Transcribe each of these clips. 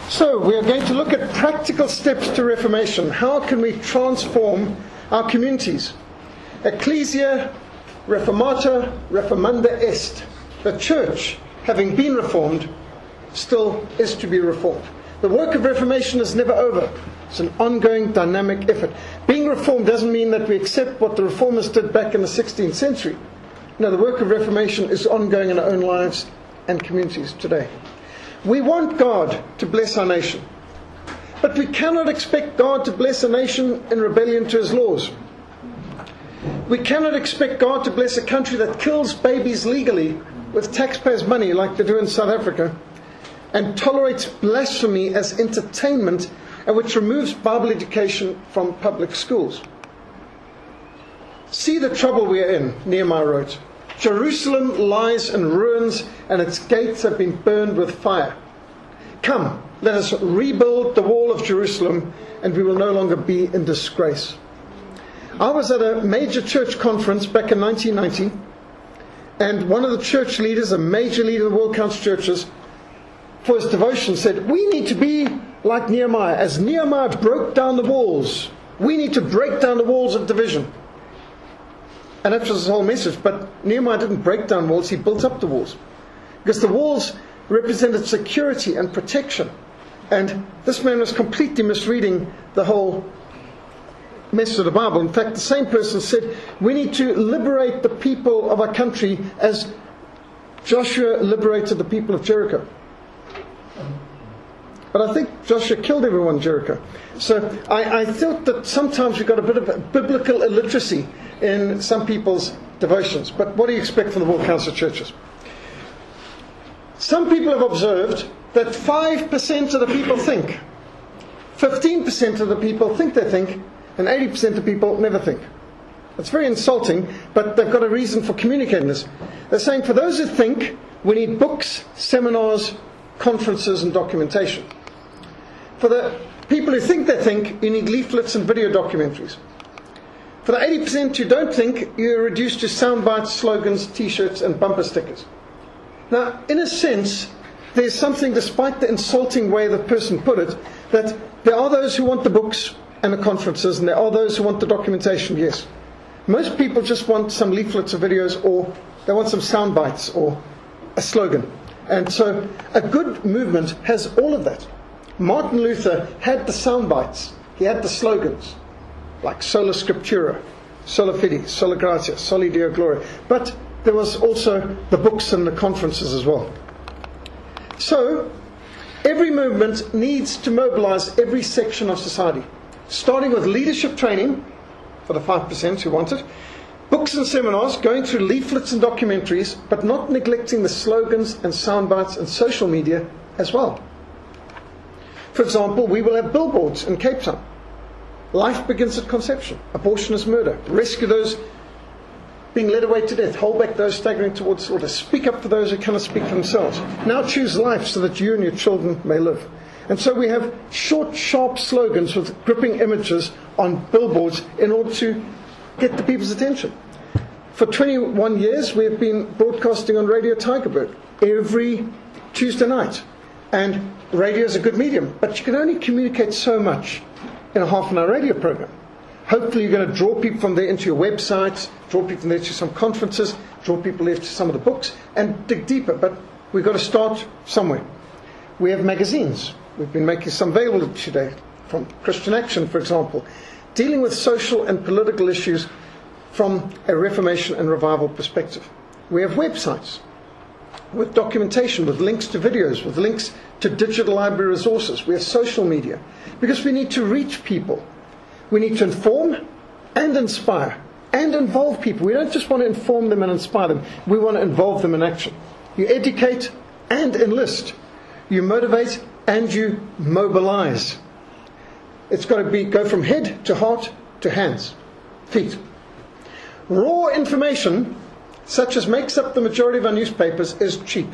So we are going to look at practical steps to Reformation. How can we transform our communities? Ecclesia Reformata Reformanda est. The church, having been reformed, still is to be reformed. The work of Reformation is never over. It's an ongoing, dynamic effort. Being reformed doesn't mean that we accept what the reformers did back in the 16th century. No, the work of Reformation is ongoing in our own lives and communities today. We want God to bless our nation, but we cannot expect God to bless a nation in rebellion to His laws. We cannot expect God to bless a country that kills babies legally with taxpayers' money like they do in South Africa, and tolerates blasphemy as entertainment, and which removes Bible education from public schools. See the trouble we are in, Nehemiah wrote. Jerusalem lies in ruins, and its gates have been burned with fire. Come, let us rebuild the wall of Jerusalem, and we will no longer be in disgrace. I was at a major church conference back in 1990, and one of the church leaders, a major leader of the World Council Churches, for his devotion said, we need to be like Nehemiah. As Nehemiah broke down the walls, we need to break down the walls of division. And that was his whole message. But Nehemiah didn't break down walls, he built up the walls. Because the walls represented security and protection. And this man was completely misreading the whole message of the Bible. In fact, the same person said, we need to liberate the people of our country as Joshua liberated the people of Jericho. But I think Joshua killed everyone in Jericho. So I thought that sometimes we've got a bit of biblical illiteracy in some people's devotions. But what do you expect from the World Council of Churches? Some people have observed that 5% of the people think, 15% of the people think they think, and 80% of people never think. It's very insulting, but they've got a reason for communicating this. They're saying for those who think, we need books, seminars, conferences and documentation. For the people who think they think, you need leaflets and video documentaries. For the 80% who don't think, you're reduced to sound bites, slogans, t-shirts and bumper stickers. Now, in a sense, there's something, despite the insulting way the person put it, that there are those who want the books and the conferences, and there are those who want the documentation, yes. Most people just want some leaflets or videos, or they want some sound bites or a slogan. And so a good movement has all of that. Martin Luther had the sound bites. He had the slogans, like Sola Scriptura, Sola Fide, Sola Gratia, Soli Deo Gloria. But there was also the books and the conferences as well. So every movement needs to mobilize every section of society, starting with leadership training for the 5% who want it, books and seminars, going through leaflets and documentaries, but not neglecting the slogans and sound bites and social media as well. For example, we will have billboards in Cape Town. Life begins at conception. Abortion is murder. Rescue those being led away to death. Hold back those staggering towards slaughter. Speak up for those who cannot speak for themselves. Now choose life so that you and your children may live. And so we have short, sharp slogans with gripping images on billboards in order to get the people's attention. For 21 years, we've been broadcasting on Radio Tygerberg every Tuesday night. And radio is a good medium, but you can only communicate so much in a half-an-hour radio program. Hopefully you're going to draw people from there into your websites, draw people from there to some conferences, draw people there to some of the books, and dig deeper. But we've got to start somewhere. We have magazines. We've been making some available today, from Christian Action, for example, dealing with social and political issues from a Reformation and revival perspective. We have websites with documentation, with links to videos, with links to digital library resources. We have social media, because we need to reach people. We need to inform and inspire and involve people. We don't just want to inform them and inspire them. We want to involve them in action. You educate and enlist. You motivate and you mobilize. It's got to go from head to heart to hands, feet. Raw information, such as makes up the majority of our newspapers, is cheap.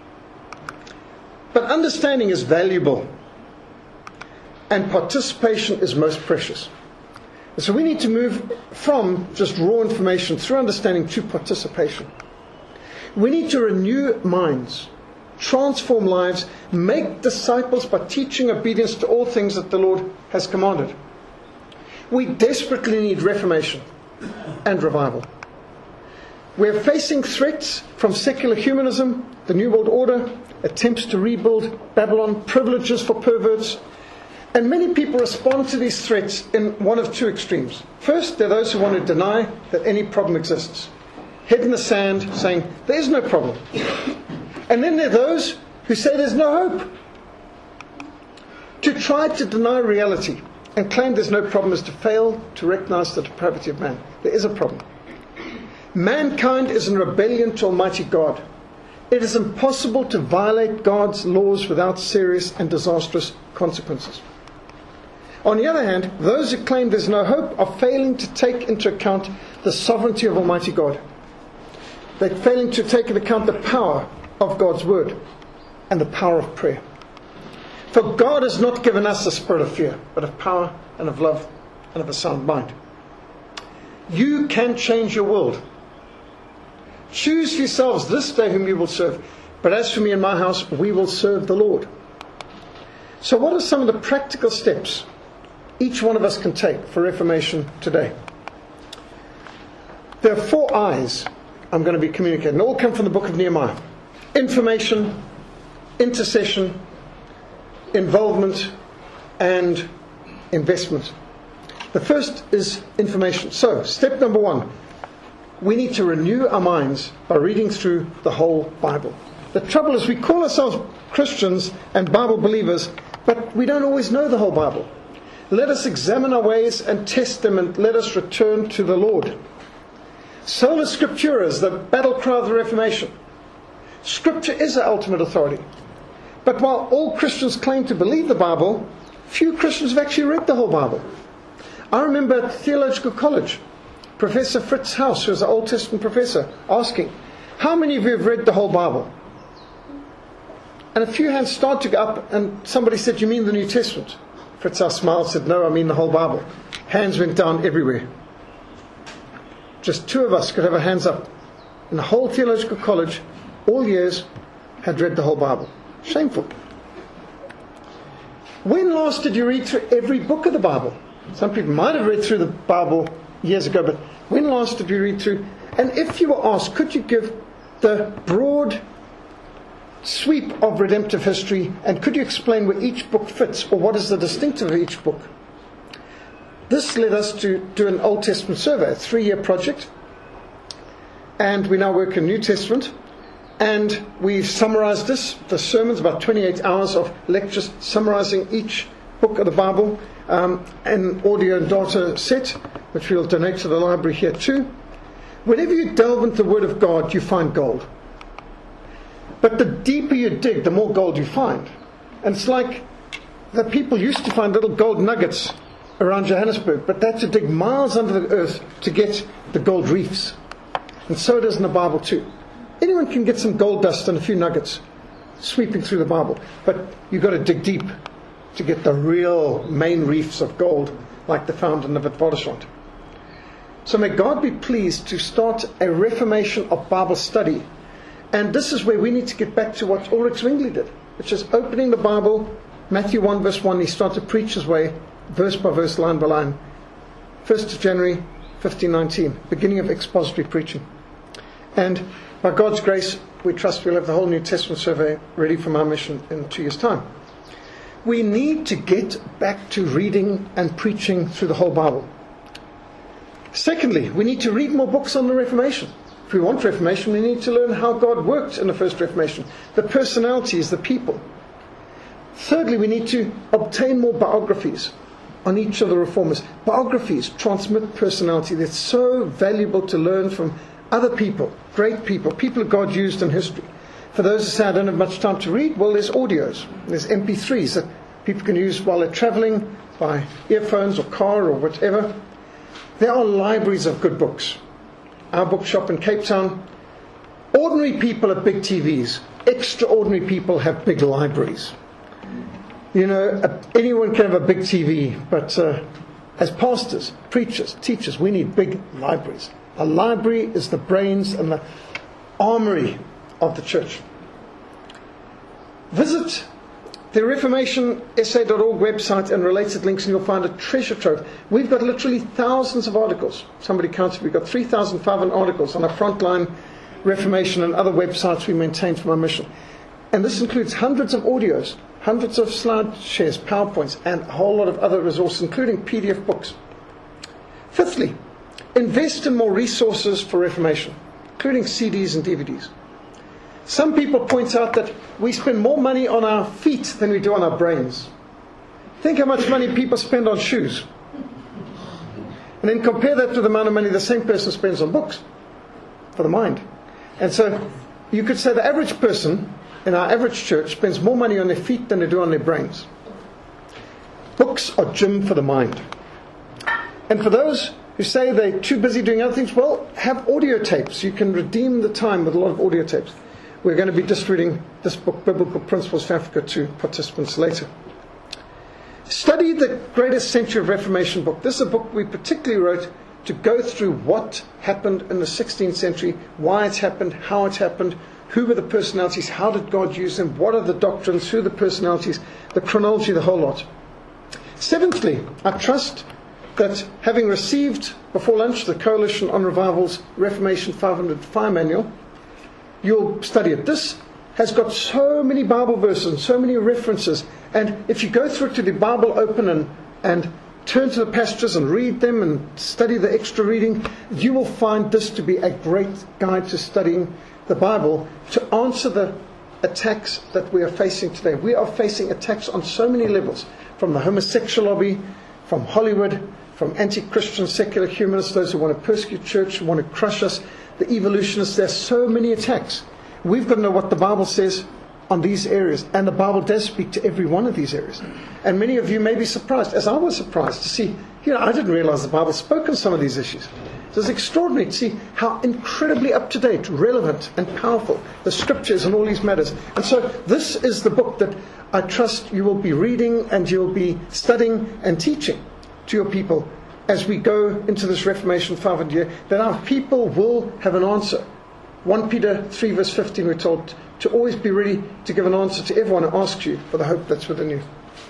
But understanding is valuable. And participation is most precious. So we need to move from just raw information through understanding to participation. We need to renew minds. transform lives, make disciples by teaching obedience to all things that the Lord has commanded. We desperately need reformation and revival. We're facing threats from secular humanism, the New World Order, attempts to rebuild Babylon, privileges for perverts. And many people respond to these threats in one of two extremes. First, there are those who want to deny that any problem exists. Head in the sand, saying, there is no problem. And then there are those who say there's no hope. To try to deny reality and claim there's no problem is to fail to recognize the depravity of man. There is a problem. Mankind is in rebellion to Almighty God. It is impossible to violate God's laws without serious and disastrous consequences. On the other hand, those who claim there's no hope are failing to take into account the sovereignty of Almighty God. They're failing to take into account the power of God's word and the power of prayer. For God has not given us a spirit of fear, but of power and of love and of a sound mind. You can change your world. Choose for yourselves this day whom you will serve. But as for me and my house, we will serve the Lord. So what are some of the practical steps each one of us can take for reformation today? There are 4 I's I'm going to be communicating. They all come from the book of Nehemiah. Information, intercession, involvement, and investment. The first is information. So, step number 1. We need to renew our minds by reading through the whole Bible. The trouble is we call ourselves Christians and Bible believers, but we don't always know the whole Bible. Let us examine our ways and test them, and let us return to the Lord. Sola Scriptura is the battle cry of the Reformation. Scripture is our ultimate authority. But while all Christians claim to believe the Bible, few Christians have actually read the whole Bible. I remember at theological college, Professor Fritz Haus, who was an Old Testament professor, asking, how many of you have read the whole Bible? And a few hands started to go up, and somebody said, you mean the New Testament? Fritz Haus smiled and said, no, I mean the whole Bible. Hands went down everywhere. Just 2 of us could have our hands up. And the whole theological college, all years, had read the whole Bible. Shameful. When last did you read through every book of the Bible? Some people might have read through the Bible years ago, but when last did you read through? And if you were asked, could you give the broad sweep of redemptive history, and could you explain where each book fits, or what is the distinctive of each book? This led us to do an Old Testament survey, a 3-year project, and we now work in New Testament, and we've summarized this, the sermons, about 28 hours of lectures summarizing each book of the Bible, an audio and data set, which we'll donate to the library here too. Whenever you delve into the Word of God, you find gold. But the deeper you dig, the more gold you find. And it's like the people used to find little gold nuggets around Johannesburg, but they had to dig miles under the earth to get the gold reefs. And so it is in the Bible too. Anyone can get some gold dust and a few nuggets sweeping through the Bible, but you've got to dig deep to get the real main reefs of gold like the found in the Witwatersrand. So may God be pleased to start a reformation of Bible study. And this is where we need to get back to what Ulrich Zwingli did, which is opening the Bible, Matthew 1 verse 1, he started to preach his way, verse by verse, line by line. 1st of January 1519, beginning of expository preaching. And by God's grace, we trust we'll have the whole New Testament survey ready for my mission in 2 years' time. We need to get back to reading and preaching through the whole Bible. Secondly, we need to read more books on the Reformation. If we want Reformation, we need to learn how God worked in the first Reformation, the personalities, the people. Thirdly, we need to obtain more biographies on each of the reformers. Biographies transmit personality. They're so valuable to learn from other people, great people, people God used in history. For those who say I don't have much time to read, well, there's audios. There's MP3s that people can use while they're traveling by earphones or car or whatever. There are libraries of good books. Our bookshop in Cape Town. Ordinary people have big TVs. Extraordinary people have big libraries. You know, anyone can have a big TV, but as pastors, preachers, teachers, we need big libraries. A library is the brains and the armory of the church. Visit the ReformationSA.org website and related links, and you'll find a treasure trove. We've got literally thousands of articles. Somebody counted, we've got 3,500 articles on our Frontline Reformation and other websites we maintain from our mission. And this includes hundreds of audios, hundreds of slide shares, PowerPoints, and a whole lot of other resources, including PDF books. Fifthly, invest in more resources for Reformation, including CDs and DVDs. Some people point out that we spend more money on our feet than we do on our brains. Think how much money people spend on shoes. And then compare that to the amount of money the same person spends on books for the mind. And so you could say the average person in our average church spends more money on their feet than they do on their brains. Books are gym for the mind. And for those who say they're too busy doing other things, well, have audio tapes. You can redeem the time with a lot of audio tapes. We're going to be distributing this book, Biblical Principles for Africa, to participants later. Study the Greatest Century of Reformation book. This is a book we particularly wrote to go through what happened in the 16th century, why it happened, how it happened, who were the personalities, how did God use them, what are the doctrines, who are the personalities, the chronology, the whole lot. Seventhly, I trust that having received before lunch the Coalition on Revival's Reformation 500 Fire Manual, you'll study it. This has got so many Bible verses and so many references, and if you go through it to the Bible open and turn to the passages and read them and study the extra reading, you will find this to be a great guide to studying the Bible to answer the attacks that we are facing today. We are facing attacks on so many levels, from the homosexual lobby, from Hollywood, from anti-Christian secular humanists, those who want to persecute church, who want to crush us, the evolutionists. There's so many attacks. We've got to know what the Bible says on these areas, and the Bible does speak to every one of these areas. And many of you may be surprised, as I was surprised to see, I didn't realize the Bible spoke on some of these issues. So it's extraordinary to see how incredibly up-to-date, relevant and powerful the Scriptures and all these matters. And so this is the book that I trust you will be reading and you'll be studying and teaching to your people as we go into this Reformation 500 year, that our people will have an answer. 1 Peter 3 verse 15, we're told to always be ready to give an answer to everyone who asks you for the hope that's within you.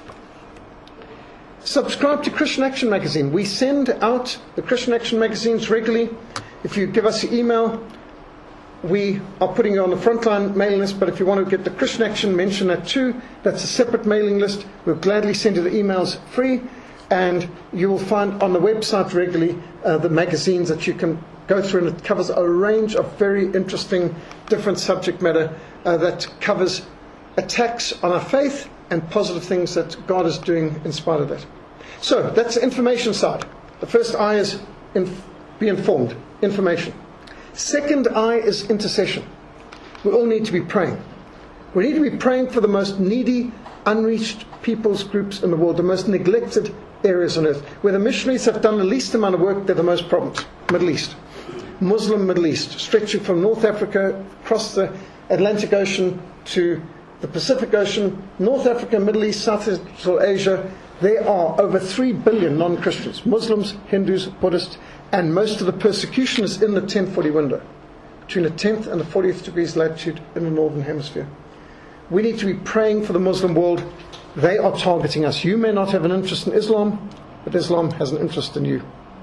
Subscribe to Christian Action Magazine. We send out the Christian Action magazines regularly. If you give us your email, we are putting you on the Frontline mailing list, but if you want to get the Christian Action, mention that too. That's a separate mailing list. We'll gladly send you the emails free. And you will find on the website regularly the magazines that you can go through, and it covers a range of very interesting, different subject matter that covers attacks on our faith and positive things that God is doing in spite of that. So that's the information side. The first I is be informed, information. Second I is intercession. We all need to be praying. We need to be praying for the most needy, unreached peoples groups in the world, the most neglected areas on earth, where the missionaries have done the least amount of work. They're the most problems. Middle East, Muslim Middle East, stretching from North Africa across the Atlantic Ocean to the Pacific Ocean, North Africa, Middle East, South Central Asia. There are over 3 billion non-Christians, Muslims, Hindus, Buddhists, and most of the persecution is in the 1040 window, between the 10th and the 40th degrees latitude in the Northern Hemisphere. We need to be praying for the Muslim world. They are targeting us. You may not have an interest in Islam, but Islam has an interest in you.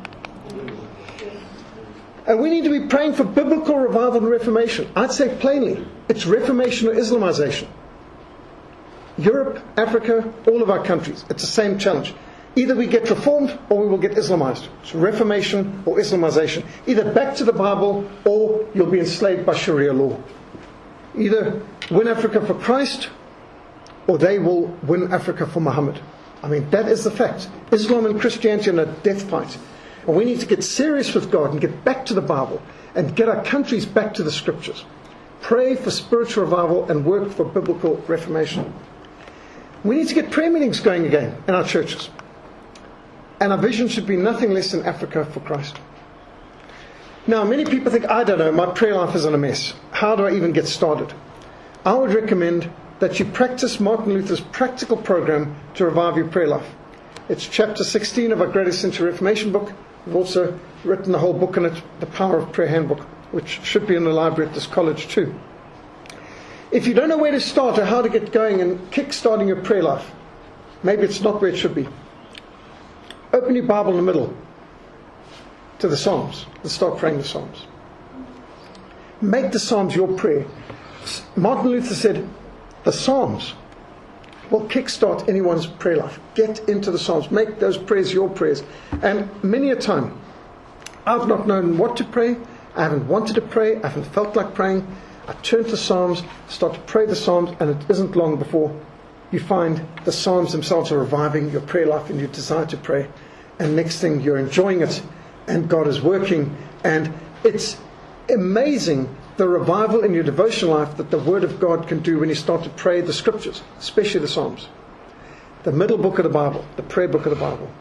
And we need to be praying for biblical revival and reformation. I'd say plainly, it's reformation or Islamization. Europe, Africa, all of our countries, it's the same challenge. Either we get reformed or we will get Islamized. It's reformation or Islamization. Either back to the Bible or you'll be enslaved by Sharia law. Either win Africa for Christ or they will win Africa for Muhammad. I mean, that is the fact. Islam and Christianity are in a death fight. And we need to get serious with God and get back to the Bible and get our countries back to the Scriptures. Pray for spiritual revival and work for biblical reformation. We need to get prayer meetings going again in our churches. And our vision should be nothing less than Africa for Christ. Now, many people think, I don't know, my prayer life is in a mess. How do I even get started? I would recommend that you practice Martin Luther's practical program to revive your prayer life. It's chapter 16 of our Greatest Century Reformation book. We've also written a whole book on it, The Power of Prayer Handbook, which should be in the library at this college too. If you don't know where to start or how to get going and kick-starting your prayer life, maybe it's not where it should be. Open your Bible in the middle to the Psalms and start praying the Psalms. Make the Psalms your prayer. Martin Luther said, the Psalms will kickstart anyone's prayer life. Get into the Psalms. Make those prayers your prayers. And many a time, I've not known what to pray. I haven't wanted to pray. I haven't felt like praying. I turn to Psalms, start to pray the Psalms, and it isn't long before you find the Psalms themselves are reviving your prayer life and your desire to pray. And next thing, you're enjoying it, and God is working. And it's amazing the revival in your devotional life that the Word of God can do when you start to pray the Scriptures, especially the Psalms. The middle book of the Bible, the prayer book of the Bible.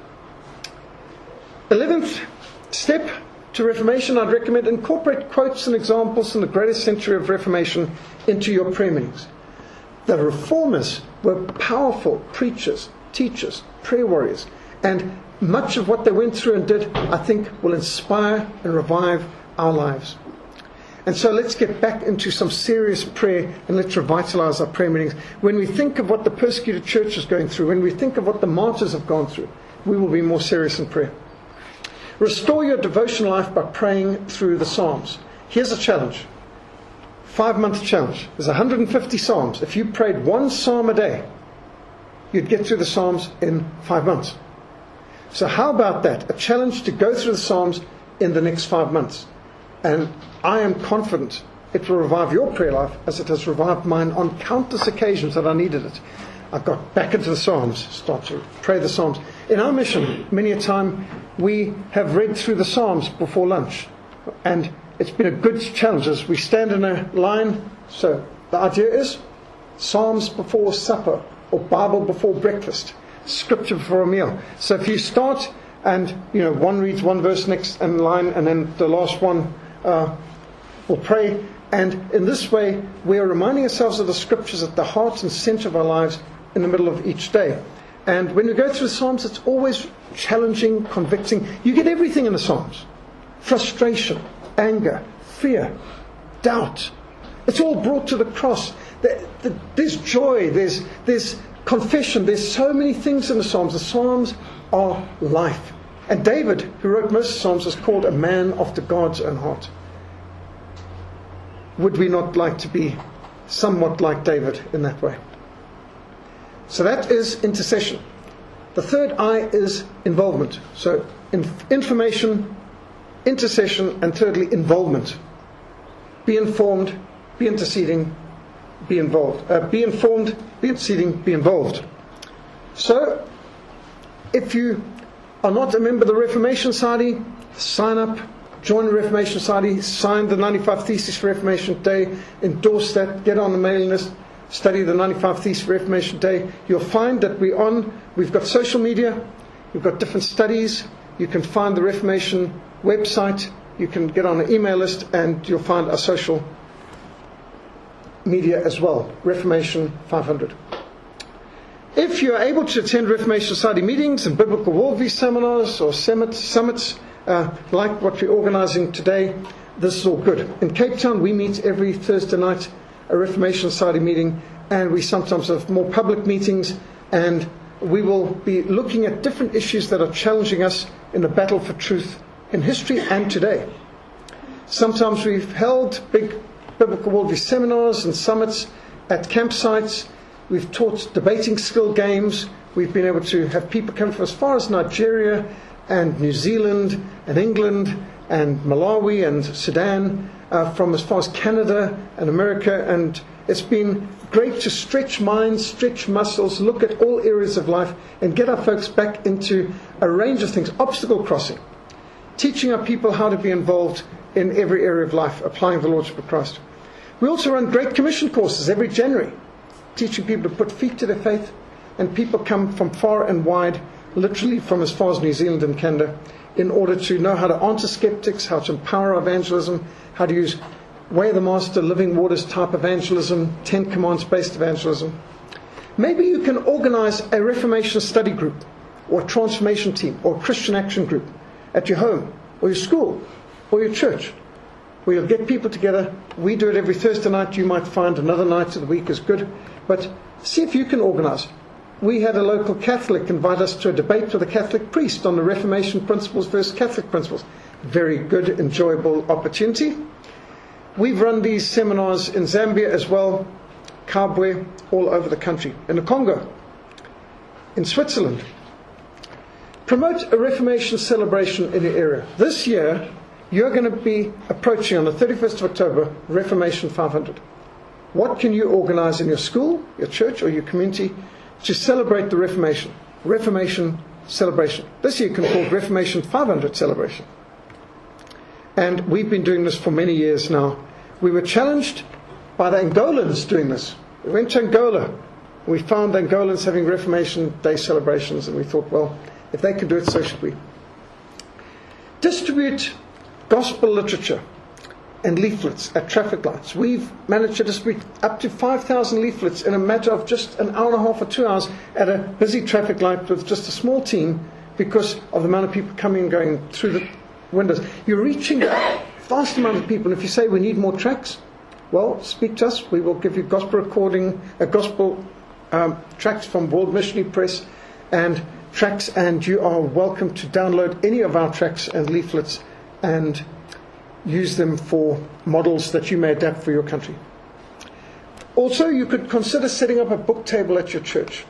11th step to Reformation, I'd recommend incorporate quotes and examples from the greatest century of Reformation into your prayer meetings. The Reformers were powerful preachers, teachers, prayer warriors, and much of what they went through and did, I think, will inspire and revive our lives. And so let's get back into some serious prayer and let's revitalize our prayer meetings. When we think of what the persecuted church is going through, when we think of what the martyrs have gone through, we will be more serious in prayer. Restore your devotional life by praying through the Psalms. Here's a challenge. 5-month challenge. There's 150 Psalms. If you prayed one Psalm a day, you'd get through the Psalms in 5 months. So how about that? A challenge to go through the Psalms in the next 5 months. And I am confident it will revive your prayer life as it has revived mine on countless occasions that I needed it. I got back into the Psalms, start to pray the Psalms. In our mission, many a time, we have read through the Psalms before lunch. And it's been a good challenge as we stand in a line. So the idea is Psalms before supper or Bible before breakfast, Scripture before a meal. So if you start and, one reads one verse next in line and then the last one will pray. And in this way, we are reminding ourselves of the Scriptures at the heart and center of our lives in the middle of each day. And when we go through the Psalms, it's always challenging, convicting. You get everything in the Psalms. Frustration, anger, fear, doubt. It's all brought to the cross. There's joy, there's confession. There's so many things in the Psalms. The Psalms are life. And David, who wrote most of the Psalms, is called a man after God's own heart. Would we not like to be somewhat like David in that way? So that is intercession. The third I is involvement. So information, intercession, and thirdly, involvement. Be informed, be interceding, be involved. Be informed, be interceding, be involved. So, if you are not a member of the Reformation Society, sign up, join the Reformation Society, sign the 95 Theses for Reformation Day, endorse that, get on the mailing list, study the 95 Theses for Reformation Day. You'll find that we've got social media, we've got different studies, you can find the Reformation website, you can get on the email list, and you'll find our social media as well, Reformation 500. If you're able to attend Reformation Society meetings and biblical worldview seminars or summits like what we're organising today, this is all good. In Cape Town, we meet every Thursday night, a Reformation Society meeting, and we sometimes have more public meetings, and we will be looking at different issues that are challenging us in the battle for truth in history and today. Sometimes we've held big biblical worldview seminars and summits at campsites. We've taught debating skill games. We've been able to have people come from as far as Nigeria and New Zealand and England and Malawi and Sudan, from as far as Canada and America. And it's been great to stretch minds, stretch muscles, look at all areas of life and get our folks back into a range of things. Obstacle crossing, teaching our people how to be involved in every area of life, applying the Lordship of Christ. We also run Great Commission courses every January, teaching people to put feet to their faith, and people come from far and wide, literally from as far as New Zealand and Canada, in order to know how to answer skeptics, how to empower evangelism, how to use Way of the Master, Living Waters type evangelism, 10 Commands based evangelism. Maybe you can organize a Reformation study group, or a transformation team, or a Christian action group at your home, or your school, or your church, We'll get people together. We do it every Thursday night. You might find another night of the week is good. But see if you can organise. We had a local Catholic invite us to a debate with a Catholic priest on the Reformation principles versus Catholic principles. Very good, enjoyable opportunity. We've run these seminars in Zambia as well, Kabwe, all over the country. In the Congo, in Switzerland. Promote a Reformation celebration in your area. This year, you're going to be approaching on the 31st of October, Reformation 500. What can you organise in your school, your church, or your community to celebrate the Reformation? Reformation celebration. This year you can call it Reformation 500 celebration. And we've been doing this for many years now. We were challenged by the Angolans doing this. We went to Angola. We found Angolans having Reformation Day celebrations, and we thought, well, if they can do it, so should we. Distribute gospel literature and leaflets at traffic lights. We've managed to distribute up to 5,000 leaflets in a matter of just an hour and a half or 2 hours at a busy traffic light with just a small team because of the amount of people coming and going through the windows. You're reaching a vast amount of people. And if you say we need more tracts, well, speak to us. We will give you gospel tracts from World Missionary Press and tracts, and you are welcome to download any of our tracts and leaflets and use them for models that you may adapt for your country. Also, you could consider setting up a book table at your church.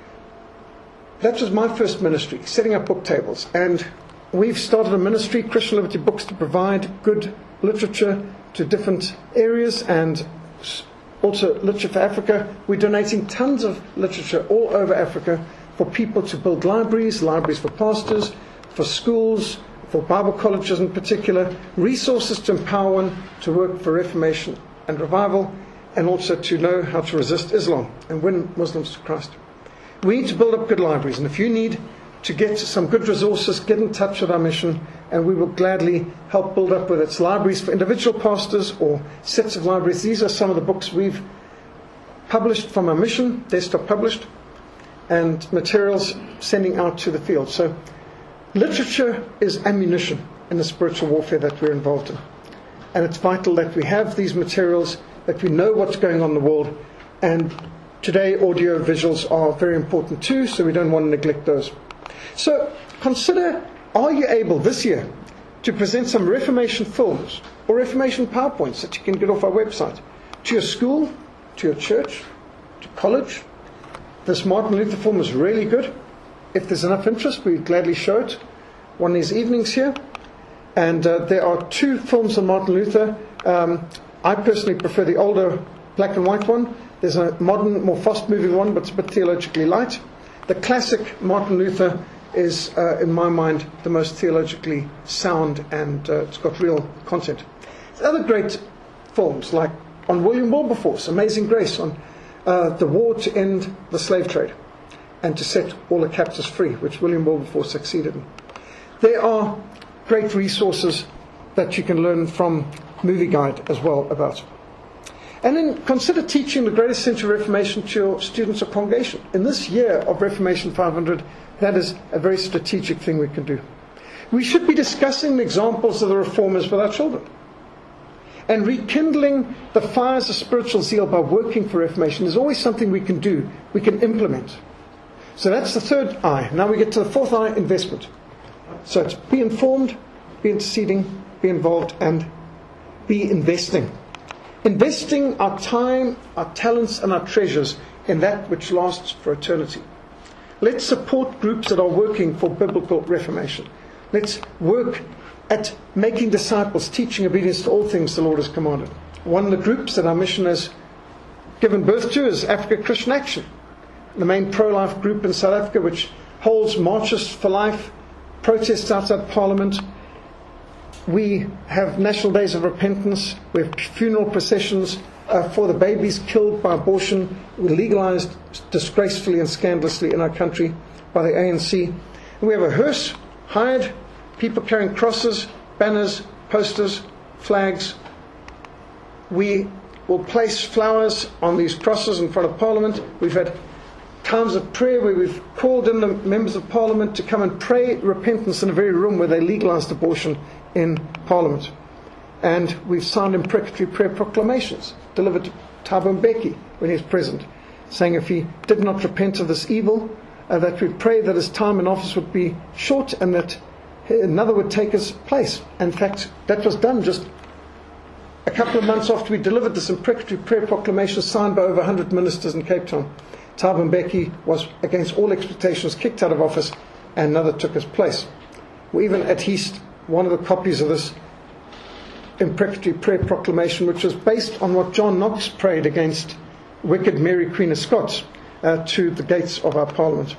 That was my first ministry, setting up book tables. And we've started a ministry, Christian Liberty Books, to provide good literature to different areas, and also literature for Africa. We're donating tons of literature all over Africa for people to build libraries for pastors, for schools, for Bible colleges in particular, resources to empower one to work for reformation and revival, and also to know how to resist Islam and win Muslims to Christ. We need to build up good libraries, and if you need to get some good resources, get in touch with our mission, and we will gladly help build up, whether it's libraries for individual pastors or sets of libraries. These are some of the books we've published from our mission, desktop published, and materials sending out to the field. So literature is ammunition in the spiritual warfare that we're involved in. And it's vital that we have these materials, that we know what's going on in the world. And today, audio visuals are very important too, so we don't want to neglect those. So consider, are you able this year to present some Reformation films or Reformation PowerPoints that you can get off our website to your school, to your church, to college? This Martin Luther film is really good. If there's enough interest, we'd gladly show it one of these evenings here. And there are 2 films on Martin Luther. I personally prefer the older black and white one. There's a modern, more fast-moving one, but it's a bit theologically light. The classic Martin Luther is, in my mind, the most theologically sound, and it's got real content. There's other great films, like on William Wilberforce, Amazing Grace, on the war to end the slave trade and to set all the captives free, which William Wilberforce succeeded in. There are great resources that you can learn from Movie Guide as well about. And then consider teaching the greatest century Reformation to your students or congregation. In this year of Reformation 500, that is a very strategic thing we can do. We should be discussing the examples of the reformers with our children. And rekindling the fires of spiritual zeal by working for Reformation is always something we can do, we can implement. So that's the third I. Now we get to the fourth I, investment. So it's be informed, be interceding, be involved, and be investing. Investing our time, our talents, and our treasures in that which lasts for eternity. Let's support groups that are working for biblical reformation. Let's work at making disciples, teaching obedience to all things the Lord has commanded. One of the groups that our mission has given birth to is Africa Christian Action, the main pro-life group in South Africa, which holds marches for life, protests outside Parliament. We have national days of repentance. We have funeral processions for the babies killed by abortion, legalized disgracefully and scandalously in our country by the ANC. And we have a hearse hired, people carrying crosses, banners, posters, flags. We will place flowers on these crosses in front of Parliament. We've had times of prayer where we've called in the members of Parliament to come and pray repentance in the very room where they legalised abortion in Parliament. And we've signed imprecatory prayer proclamations delivered to Thabo Mbeki when he was present, saying if he did not repent of this evil, that we pray that his time in office would be short and that another would take his place. In fact, that was done just a couple of months after we delivered this imprecatory prayer proclamation signed by over 100 ministers in Cape Town. Thabo Mbeki was, against all expectations, kicked out of office and another took his place. We even adhesed one of the copies of this imprecatory prayer proclamation, which was based on what John Knox prayed against wicked Mary Queen of Scots to the gates of our parliament.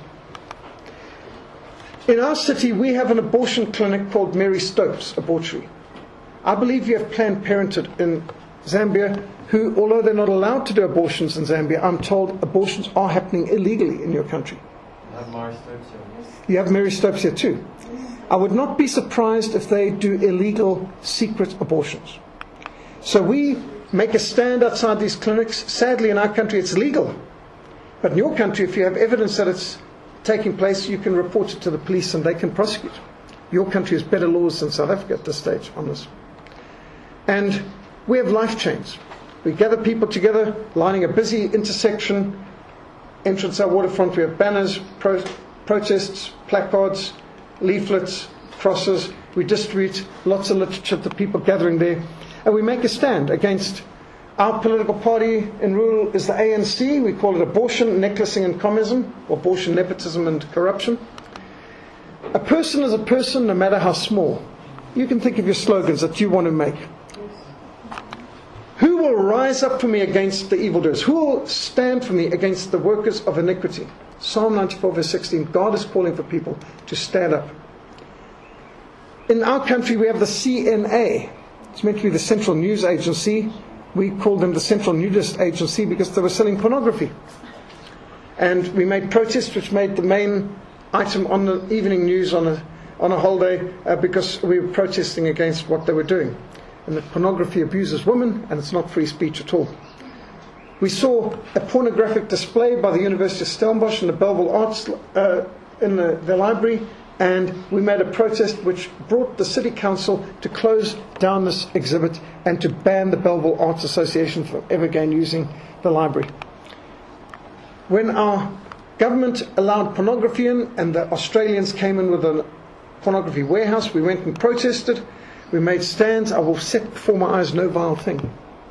In our city, we have an abortion clinic called Mary Stopes Abortory. I believe you have Planned Parenthood in Zambia, who, although they're not allowed to do abortions in Zambia, I'm told abortions are happening illegally in your country. You have Mary Stopes here too. I would not be surprised if they do illegal secret abortions. So we make a stand outside these clinics. Sadly, in our country, it's legal. But in your country, if you have evidence that it's taking place, you can report it to the police and they can prosecute. Your country has better laws than South Africa at this stage on this. And we have life chains. We gather people together, lining a busy intersection, entrance our waterfront. We have banners, protests, placards, leaflets, crosses. We distribute lots of literature to people gathering there. And we make a stand against our political party in rural is the ANC. We call it abortion, necklacing and communism, or abortion, nepotism and corruption. A person is a person, no matter how small. You can think of your slogans that you want to make. Who will rise up for me against the evildoers? Who will stand for me against the workers of iniquity? Psalm 94 verse 16. God is calling for people to stand up. In our country we have the CNA. It's meant to be the Central News Agency. We called them the Central Nudist Agency because they were selling pornography. And we made protests which made the main item on the evening news on a holiday because we were protesting against what they were doing. And that pornography abuses women and it's not free speech at all. We saw a pornographic display by the University of Stellenbosch in the Belleville Arts in the library, and we made a protest which brought the City Council to close down this exhibit and to ban the Belleville Arts Association from ever again using the library. When our government allowed pornography in and the Australians came in with a pornography warehouse, we went and protested. We made stands. I will set before my eyes no vile thing.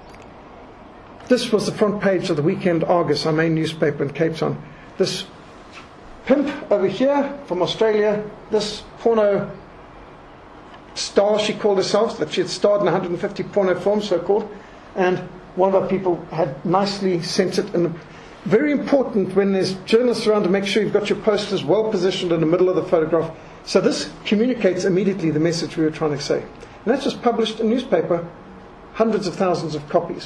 This was the front page of the Weekend Argus, our main newspaper in Cape Town. This pimp over here from Australia, this porno star, she called herself, that she had starred in 150 porno films, so-called, and one of our people had nicely sent it. And very important when there's journalists around to make sure you've got your posters well positioned in the middle of the photograph. So this communicates immediately the message we were trying to say. And that's just published in newspaper, hundreds of thousands of copies.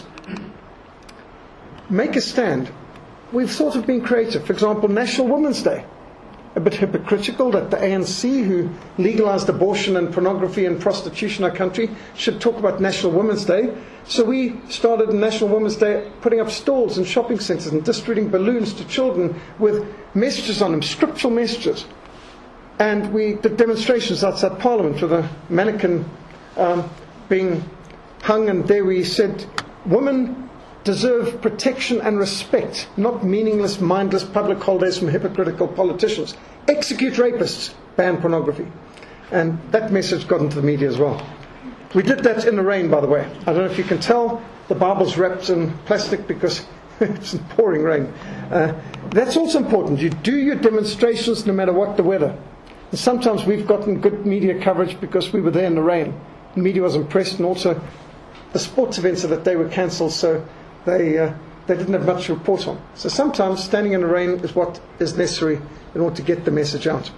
Make a stand. We've sort of been creative. For example, National Women's Day. A bit hypocritical that the ANC, who legalized abortion and pornography and prostitution in our country, should talk about National Women's Day. So we started National Women's Day putting up stalls in shopping centres and distributing balloons to children with messages on them, scriptural messages. And we did demonstrations outside Parliament with a mannequin being hung, and there we said, women deserve protection and respect, not meaningless, mindless public holidays from hypocritical politicians. Execute rapists, ban pornography. And that message got into the media as well. We did that in the rain, by the way. I don't know if you can tell, the Bible's wrapped in plastic because it's in pouring rain. That's also important. You do your demonstrations no matter what the weather. And sometimes we've gotten good media coverage because we were there in the rain. The media was impressed, and also the sports events of that day were cancelled, so they didn't have much to report on. So sometimes standing in the rain is what is necessary in order to get the message out.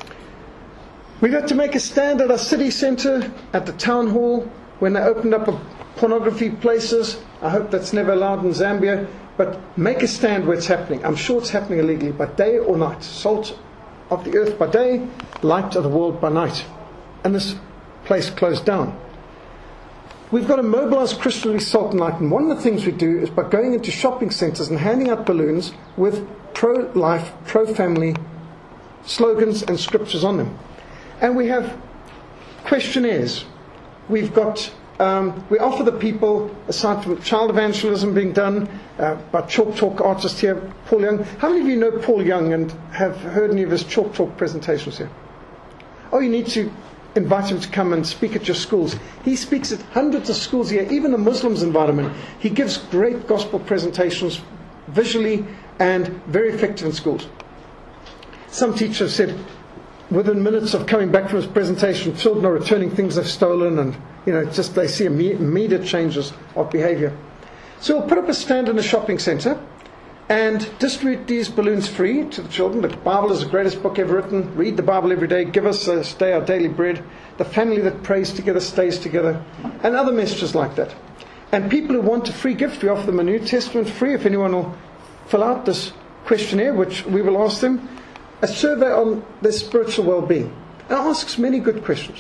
We've had to make a stand at our city centre, at the town hall, when they opened up pornography places. I hope that's never allowed in Zambia, but make a stand where it's happening. I'm sure it's happening illegally, by day or night. Salt of the earth by day, light of the world by night. And this place closed down. We've got to mobilize Christianly Salt and Light, and one of the things we do is by going into shopping centres and handing out balloons with pro-life, pro-family slogans and scriptures on them. And we have questionnaires. We've got We offer the people, aside from child evangelism being done by Chalk Talk artist here, Paul Young. How many of you know Paul Young and have heard any of his Chalk Talk presentations here? Oh, you need to invite him to come and speak at your schools. He speaks at hundreds of schools here, even a Muslim's environment. He gives great gospel presentations visually and very effective in schools. Some teachers said within minutes of coming back from his presentation, children are returning things they've stolen, and just they see immediate changes of behavior. So we'll put up a stand in a shopping centre and distribute these balloons free to the children. The Bible is the greatest book ever written. Read the Bible every day. Give us this day our daily bread. The family that prays together stays together. And other messages like that. And people who want a free gift, we offer them a New Testament free. If anyone will fill out this questionnaire, which we will ask them, a survey on their spiritual well-being. It asks many good questions.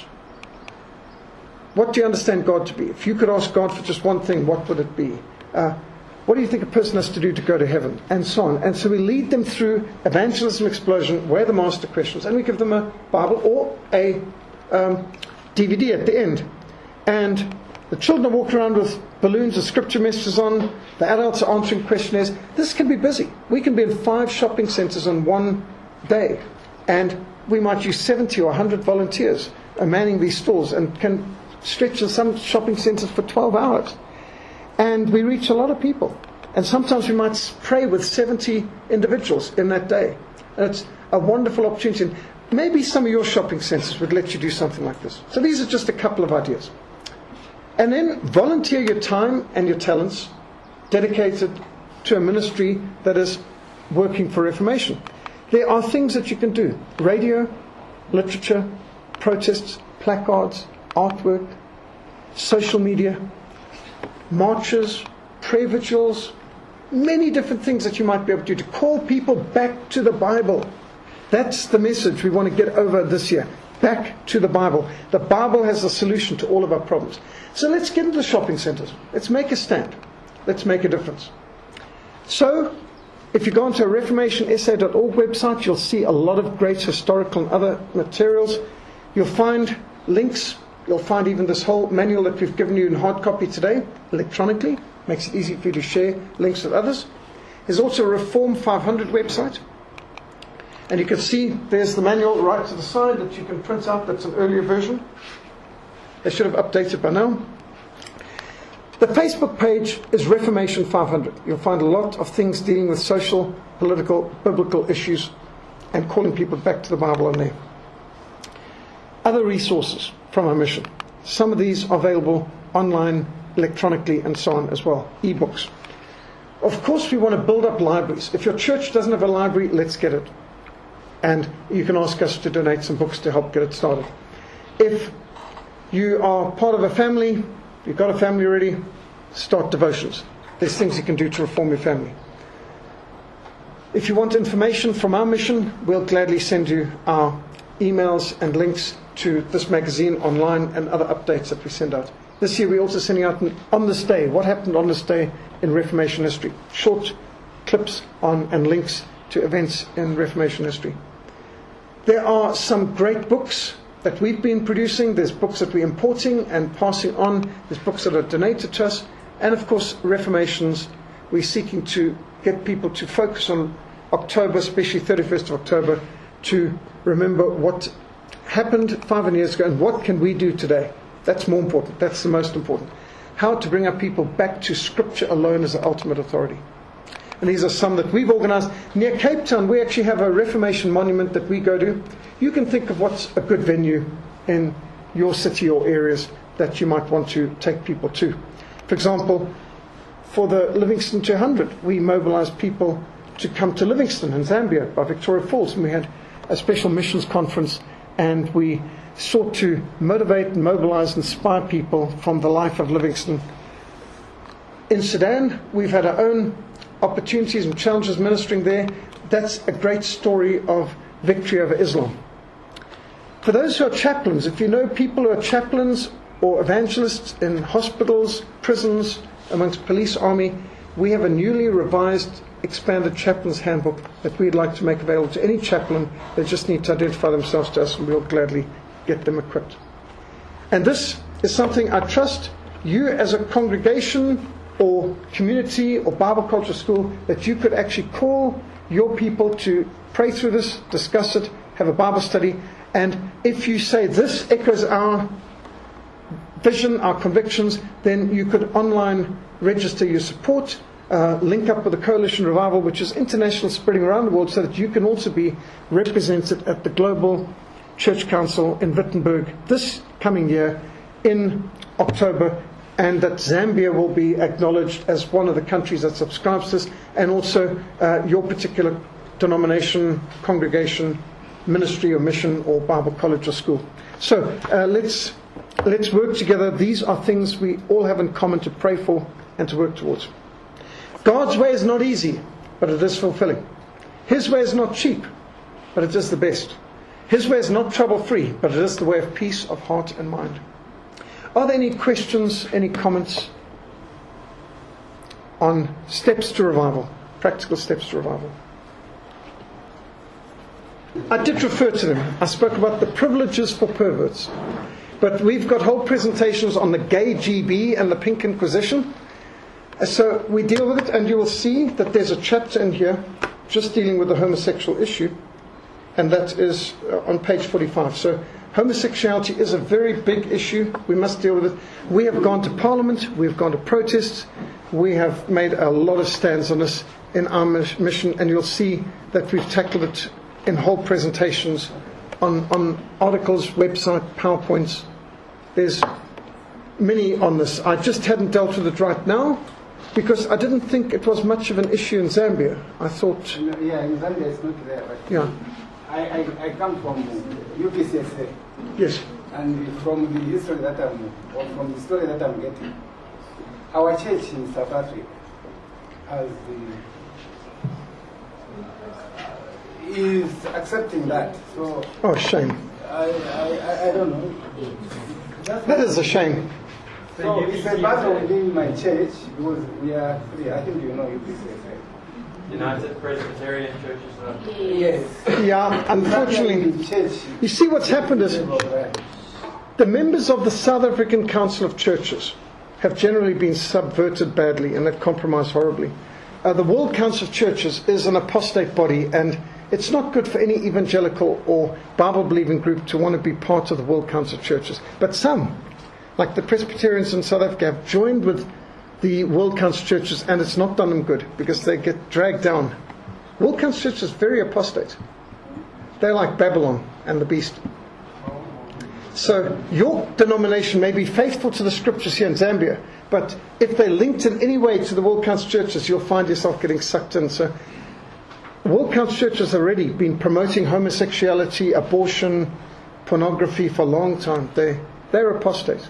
What do you understand God to be? If you could ask God for just one thing, what would it be? What do you think a person has to do to go to heaven? And so on. And so we lead them through Evangelism Explosion, where the master questions, and we give them a Bible or a DVD at the end. And the children are walking around with balloons with scripture messages on. The adults are answering questionnaires. This can be busy. We can be in 5 shopping centres on one day. And we might use 70 or 100 volunteers manning these stores and can stretch in some shopping centres for 12 hours. And we reach a lot of people. And sometimes we might pray with 70 individuals in that day. And it's a wonderful opportunity. And maybe some of your shopping centres would let you do something like this. So these are just a couple of ideas. And then volunteer your time and your talents dedicated to a ministry that is working for Reformation. There are things that you can do. Radio, literature, protests, placards, artwork, social media, marches, prayer vigils, many different things that you might be able to do to call people back to the Bible. That's the message we want to get over this year. Back to the Bible. The Bible has the solution to all of our problems. So let's get into the shopping centres. Let's make a stand. Let's make a difference. So, if you go onto a reformationsa.org website, you'll see a lot of great historical and other materials. You'll find links. You'll find even this whole manual that we've given you in hard copy today, electronically. Makes it easy for you to share links with others. There's also a Reform 500 website. And you can see there's the manual right to the side that you can print out. That's an earlier version. They should have updated by now. The Facebook page is Reformation 500. You'll find a lot of things dealing with social, political, biblical issues and calling people back to the Bible on there. Other resources from our mission. Some of these are available online, electronically, and so on as well. E-books. Of course, we want to build up libraries. If your church doesn't have a library, let's get it. And you can ask us to donate some books to help get it started. If you are part of a family, you've got a family already, start devotions. There's things you can do to reform your family. If you want information from our mission, we'll gladly send you our emails and links to this magazine online and other updates that we send out. This year we're also sending out on this day, what happened on this day in Reformation history. Short clips on and links to events in Reformation history. There are some great books that we've been producing. There's books that we're importing and passing on. There's books that are donated to us. And of course, Reformations, we're seeking to get people to focus on October, especially 31st of October, to remember what happened 500 years ago and what can we do today. That's more important. That's the most important. How to bring our people back to Scripture alone as the ultimate authority. And these are some that we've organized. Near Cape Town, we actually have a Reformation monument that we go to. You can think of what's a good venue in your city or areas that you might want to take people to. For example, for the Livingston 200, we mobilized people to come to Livingston in Zambia by Victoria Falls. And we had a special missions conference, and we sought to motivate and mobilize and inspire people from the life of Livingston. In Sudan, we've had our own opportunities and challenges ministering there. That's a great story of victory over Islam. For those who are chaplains, if you know people who are chaplains or evangelists in hospitals, prisons, amongst police, army, we have a newly revised, expanded chaplain's handbook that we'd like to make available to any chaplain. They just need to identify themselves to us, and we'll gladly get them equipped. And this is something I trust you as a congregation or community or Bible culture school, that you could actually call your people to pray through this, discuss it, have a Bible study, and if you say this echoes our vision, our convictions, then you could online register your support, link up with the Coalition Revival, which is international, spreading around the world, so that you can also be represented at the Global Church Council in Wittenberg this coming year in October, and that Zambia will be acknowledged as one of the countries that subscribes to this, and also your particular denomination, congregation, ministry or mission or Bible college or school. So let's work together. These are things we all have in common to pray for and to work towards. God's way is not easy, but it is fulfilling. His way is not cheap, but it is the best. His way is not trouble-free, but it is the way of peace of heart and mind. Are there any questions, any comments on steps to revival, practical steps to revival? I did refer to them. I spoke about the privileges for perverts. But we've got whole presentations on the gay GB and the pink inquisition. So we deal with it, and you will see that there's a chapter in here just dealing with the homosexual issue, and that is on page 45. So homosexuality is a very big issue. We must deal with it. We have gone to Parliament. We've gone to protests. We have made a lot of stands on this in our mission, and you'll see that we've tackled it in whole presentations on articles, website, PowerPoints. There's many on this. I just hadn't dealt with it right now because I didn't think it was much of an issue in Zambia. I thought... Yeah, in Zambia it's not there. But yeah. I come from UPCSA. Yes. And from the history that from the story that I'm getting, our church in South Africa has is accepting that. So oh, shame. I don't know. That is a shame. So it's a battle within my church because we are free. I think you know UPCSA. United Presbyterian Churches. Yes. Yeah, unfortunately. You see what's happened is the members of the South African Council of Churches have generally been subverted badly and have compromised horribly. The World Council of Churches is an apostate body, and it's not good for any evangelical or Bible-believing group to want to be part of the World Council of Churches. But some, like the Presbyterians in South Africa, have joined with the World Council of Churches, and it's not done them good because they get dragged down. World Council of Churches is very apostate. They're like Babylon and the beast. So your denomination may be faithful to the scriptures here in Zambia, but if they're linked in any way to the World Council of Churches, you'll find yourself getting sucked in. So World Council of Churches have already been promoting homosexuality, abortion, pornography for a long time. They're apostate.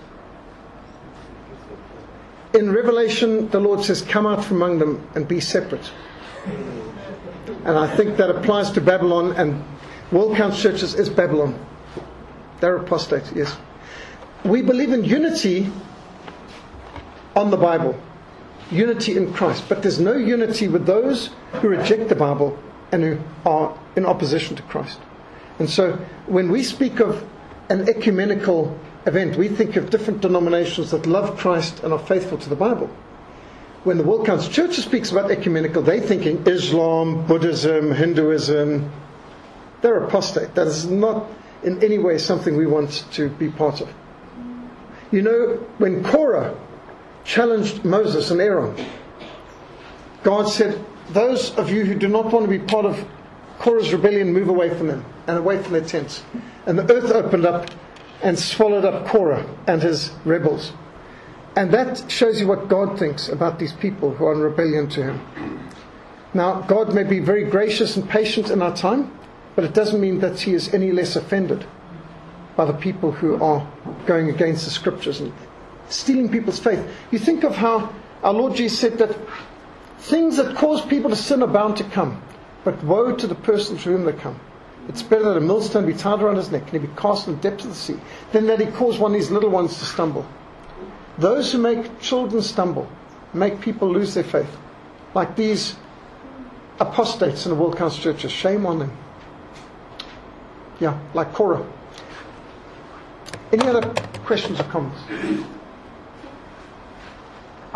In Revelation, the Lord says, come out from among them and be separate. And I think that applies to Babylon, and World Council of Churches is Babylon. They're apostate, yes. We believe in unity on the Bible. Unity in Christ. But there's no unity with those who reject the Bible and who are in opposition to Christ. And so when we speak of an ecumenical event, we think of different denominations that love Christ and are faithful to the Bible. When the World Council of Churches speaks about ecumenical, they're thinking Islam, Buddhism, Hinduism. They're apostate. That is not in any way something we want to be part of. You know, when Korah challenged Moses and Aaron, God said, those of you who do not want to be part of Korah's rebellion, move away from them and away from their tents. And the earth opened up and swallowed up Korah and his rebels. And that shows you what God thinks about these people who are in rebellion to Him. Now, God may be very gracious and patient in our time, but it doesn't mean that He is any less offended by the people who are going against the Scriptures and stealing people's faith. You think of how our Lord Jesus said that things that cause people to sin are bound to come, but woe to the person through whom they come. It's better that a millstone be tied around his neck and he be cast in the depths of the sea than that he cause one of these little ones to stumble. Those who make children stumble make people lose their faith, like these apostates in the World Council of Churches. Shame on them. Yeah, like Korah. Any other questions or comments?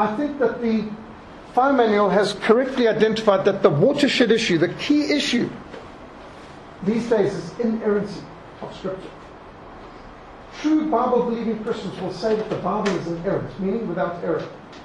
I think that the Fire Manual has correctly identified that the watershed issue, the key issue these days, is inerrancy of Scripture. True Bible-believing Christians will say that the Bible is inerrant, meaning without error.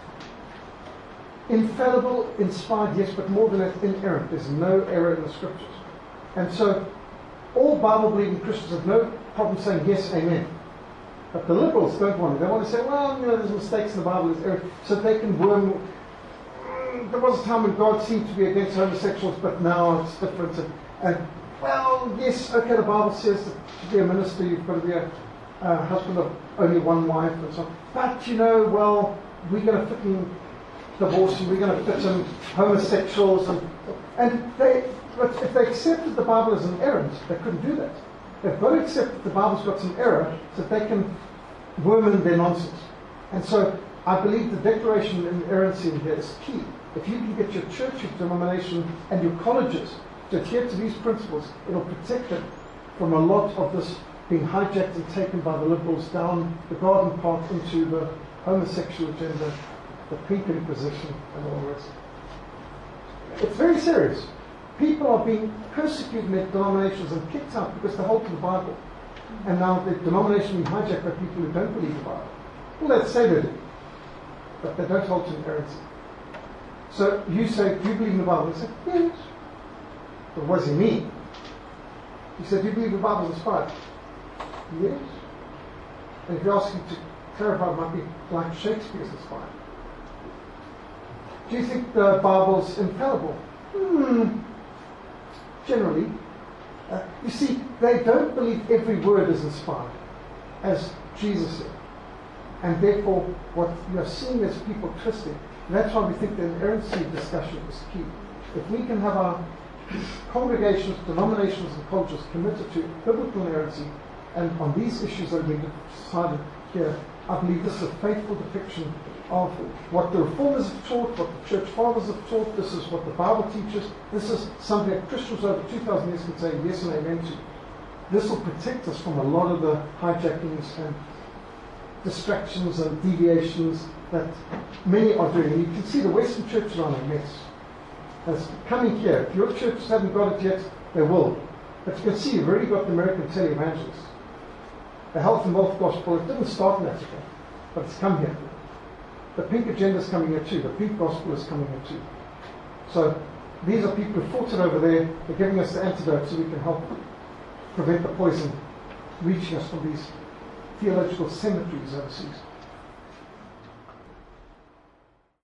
Infallible, inspired, yes, but more than that, inerrant. There's no error in the Scriptures. And so, all Bible-believing Christians have no problem saying yes, amen. But the liberals don't want it. They want to say, well, there's mistakes in the Bible, there's error, so they can worm. There was a time when God seemed to be against homosexuals, but now it's different. And well, yes, okay, the Bible says that to be a minister, you've got to be a husband of only one wife and so on. But, well, we're going to fit in divorce and we're going to fit in homosexuals. But if they accepted the Bible as an errant, they couldn't do that. They've got to accept that the Bible's got some error so that they can worm in their nonsense. And so I believe the declaration in inerrancy in here is key. If you can get your church, your denomination, and your colleges to adhere to these principles, it'll protect them from a lot of this being hijacked and taken by the liberals down the garden path into the homosexual agenda, the pink inquisition, and all the rest. It's very serious. People are being persecuted in their denominations and kicked out because they hold to the Bible. And now the denomination is hijacked by people who don't believe the Bible. Well, let's say they do, but they don't hold to inerrancy. So you say, do you believe in the Bible? They say, yes. But what does he mean? He said, do you believe the Bible is inspired? Yes. And if you ask him to clarify, it might be like Shakespeare's inspired. Do you think the Bible's infallible? Generally. You see, they don't believe every word is inspired, as Jesus said. And therefore, what you're seeing is people twisting. That's why we think the inerrancy discussion is key. If we can have our congregations, denominations, and colleges committed to biblical inerrancy, and on these issues that we decided here, I believe this is a faithful depiction of what the Reformers have taught, what the Church Fathers have taught. This is what the Bible teaches. This is something that Christians over 2,000 years can say yes and amen to. This will protect us from a lot of the hijackings and distractions and deviations that many are doing. And you can see the Western churches are in a mess. It's coming here. If your churches haven't got it yet, they will. But you can see you've already got the American televangelists. The health and wealth gospel, it didn't start in Africa, but it's come here. The pink agenda is coming here too. The pink gospel is coming here too. So these are people who fought it over there. They're giving us the antidote so we can help prevent the poison reaching us from these theological cemeteries overseas.